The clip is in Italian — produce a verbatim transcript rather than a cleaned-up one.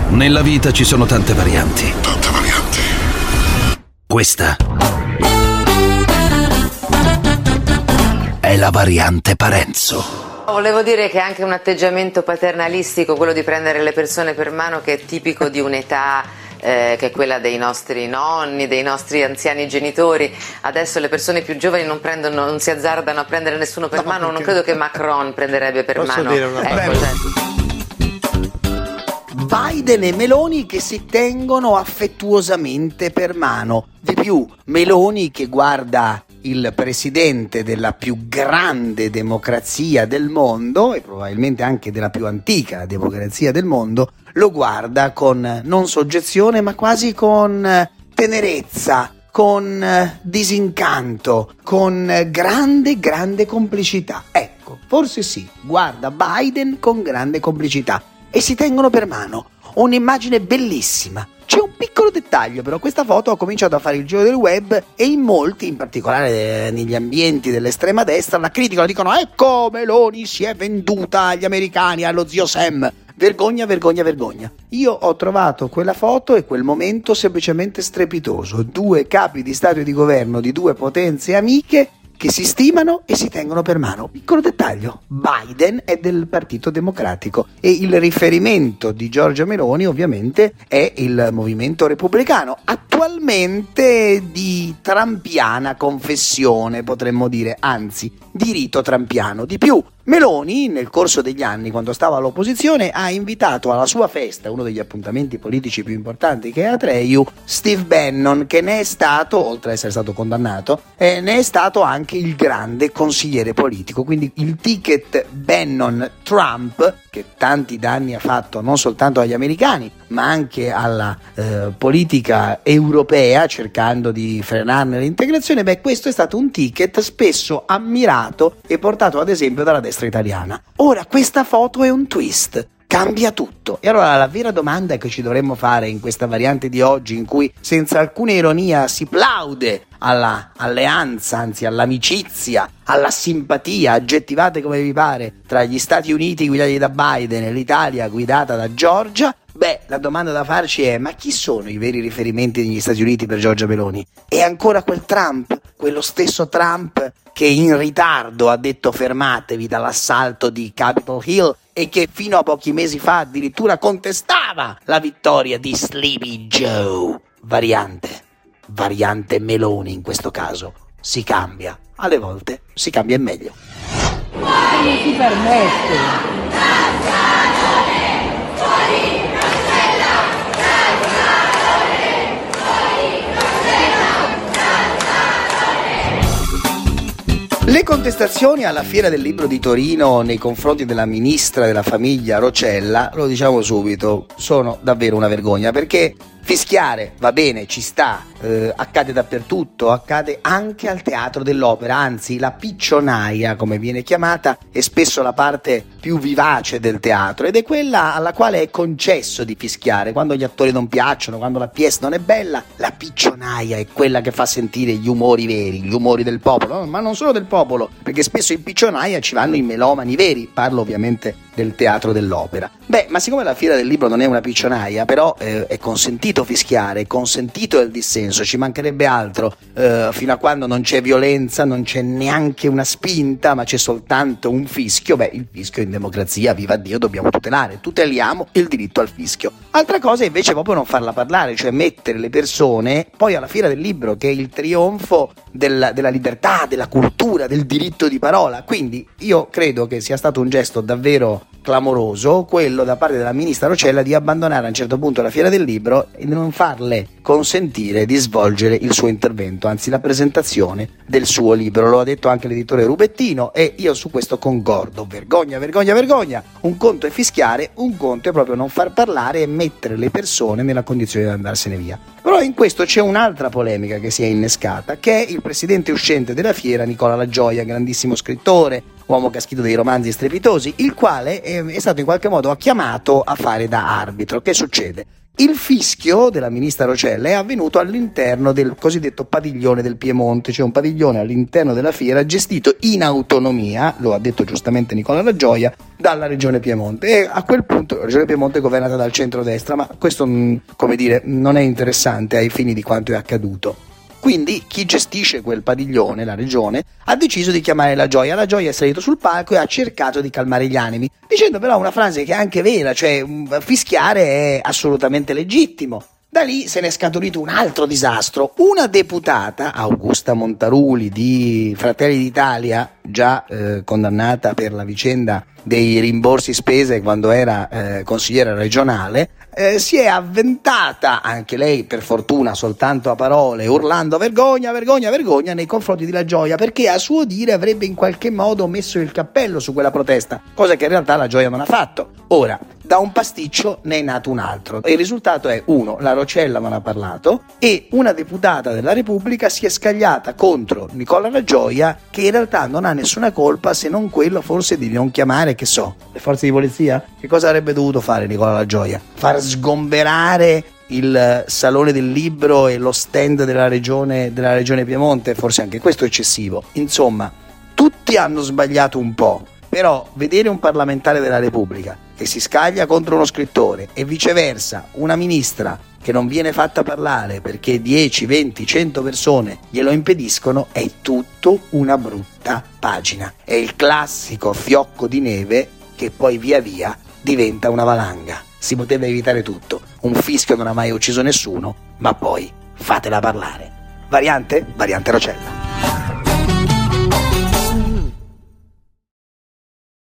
Nella vita ci sono tante varianti. Tante varianti. Questa è la variante Parenzo. Volevo dire che è anche un atteggiamento paternalistico quello di prendere le persone per mano, che è tipico di un'età eh, che è quella dei nostri nonni, dei nostri anziani genitori. Adesso le persone più giovani non prendono, non si azzardano a prendere nessuno per no, mano. Non credo che Macron prenderebbe per Posso mano. Dire una ecco, cioè. Biden e Meloni che si tengono affettuosamente per mano. Di più, Meloni che guarda il presidente della più grande democrazia del mondo e probabilmente anche della più antica democrazia del mondo, lo guarda con non soggezione ma quasi con tenerezza, con disincanto, con grande grande complicità. Ecco, forse sì, guarda Biden con grande complicità e si tengono per mano. Un'immagine bellissima. C'è un piccolo dettaglio però, questa foto ha cominciato a fare il giro del web e in molti, in particolare negli ambienti dell'estrema destra, la criticano, dicono ecco Meloni si è venduta agli americani, allo zio Sam. Vergogna, vergogna, vergogna. Io ho trovato quella foto e quel momento semplicemente strepitoso. Due capi di Stato e di governo di due potenze amiche che si stimano e si tengono per mano. Piccolo dettaglio, Biden è del Partito Democratico e il riferimento di Giorgia Meloni ovviamente è il movimento repubblicano, attualmente di trampiana confessione potremmo dire, anzi di rito trampiano. Di più, Meloni nel corso degli anni, quando stava all'opposizione, ha invitato alla sua festa, uno degli appuntamenti politici più importanti che è Atreyu, Steve Bannon, che ne è stato, oltre ad essere stato condannato, eh, ne è stato anche il grande consigliere politico. Quindi il ticket Bannon-Trump, che tanti danni ha fatto non soltanto agli americani ma anche alla eh, politica europea, cercando di frenarne l'integrazione, beh, questo è stato un ticket spesso ammirato e portato ad esempio dalla destra italiana. Ora questa foto è un twist, cambia tutto. E allora la vera domanda che ci dovremmo fare in questa variante di oggi, in cui senza alcuna ironia si plaude alla alleanza, anzi all'amicizia, alla simpatia, aggettivate come vi pare, tra gli Stati Uniti guidati da Biden e l'Italia guidata da Giorgia, beh, la domanda da farci è: ma chi sono i veri riferimenti degli Stati Uniti per Giorgia Meloni? È ancora quel Trump, quello stesso Trump che in ritardo ha detto fermatevi dall'assalto di Capitol Hill e che fino a pochi mesi fa addirittura contestava la vittoria di Sleepy Joe? Variante, variante Meloni in questo caso. Si cambia, alle volte si cambia in meglio. Non si permette. Le contestazioni alla Fiera del Libro di Torino nei confronti della ministra della famiglia Roccella, lo diciamo subito, sono davvero una vergogna, perché fischiare va bene, ci sta, eh, accade dappertutto, accade anche al teatro dell'opera, anzi la piccionaia, come viene chiamata, è spesso la parte più vivace del teatro ed è quella alla quale è concesso di fischiare quando gli attori non piacciono, quando la pièce non è bella. La piccionaia è quella che fa sentire gli umori veri, gli umori del popolo, ma non solo del popolo, perché spesso in piccionaia ci vanno i melomani veri, parlo ovviamente del teatro dell'opera. Beh, ma siccome la Fiera del Libro non è una piccionaia, però eh, è consentito fischiare, è consentito il dissenso, ci mancherebbe altro, eh, fino a quando non c'è violenza, non c'è neanche una spinta, ma c'è soltanto un fischio, beh, il fischio in democrazia, viva Dio, dobbiamo tutelare, tuteliamo il diritto al fischio. Altra cosa è invece proprio non farla parlare, cioè mettere le persone poi alla Fiera del Libro, che è il trionfo della, della libertà, della cultura, del diritto di parola. Quindi io credo che sia stato un gesto davvero clamoroso quello da parte della ministra Roccella di abbandonare a un certo punto la Fiera del Libro e di non farle consentire di svolgere il suo intervento, anzi la presentazione del suo libro. Lo ha detto anche l'editore Rubettino e io su questo concordo. Vergogna, vergogna, vergogna. Un conto è fischiare, un conto è proprio non far parlare e mettere le persone nella condizione di andarsene via. Però in questo c'è un'altra polemica che si è innescata, che è il presidente uscente della fiera, Nicola La Gioia, grandissimo scrittore, uomo che ha scritto dei romanzi strepitosi, il quale è, è stato in qualche modo chiamato a fare da arbitro. Che succede? Il fischio della ministra Roccella è avvenuto all'interno del cosiddetto padiglione del Piemonte, cioè un padiglione all'interno della fiera gestito in autonomia, lo ha detto giustamente Nicola Lagioia, dalla regione Piemonte. E a quel punto la regione Piemonte è governata dal centrodestra, ma questo, come dire, non è interessante ai fini di quanto è accaduto. Quindi chi gestisce quel padiglione, la regione, ha deciso di chiamare Lagioia. Lagioia è salito sul palco e ha cercato di calmare gli animi, dicendo però una frase che è anche vera, cioè fischiare è assolutamente legittimo. Da lì se ne è scaturito un altro disastro. Una deputata, Augusta Montaruli di Fratelli d'Italia, già eh, condannata per la vicenda dei rimborsi spese quando era eh, consigliera regionale, eh, si è avventata, anche lei per fortuna soltanto a parole, urlando vergogna, vergogna, vergogna nei confronti di Lagioia, perché a suo dire avrebbe in qualche modo messo il cappello su quella protesta, cosa che in realtà Lagioia non ha fatto. Ora, da un pasticcio ne è nato un altro e il risultato è uno, la Roccella non ha parlato e una deputata della Repubblica si è scagliata contro Nicola Lagioia, che in realtà non ha nessuna colpa se non quello forse di non chiamare, che so, le forze di polizia? Che cosa avrebbe dovuto fare Nicola Lagioia? Far sgomberare il Salone del Libro e lo stand della regione, della regione Piemonte? Forse anche questo è eccessivo. Insomma, tutti hanno sbagliato un po', però vedere un parlamentare della Repubblica che si scaglia contro uno scrittore e viceversa una ministra che non viene fatta parlare perché dieci, venti, cento persone glielo impediscono è tutto una brutta pagina. È il classico fiocco di neve che poi via via diventa una valanga. Si poteva evitare tutto. Un fischio non ha mai ucciso nessuno, ma poi fatela parlare. Variante? Variante Roccella.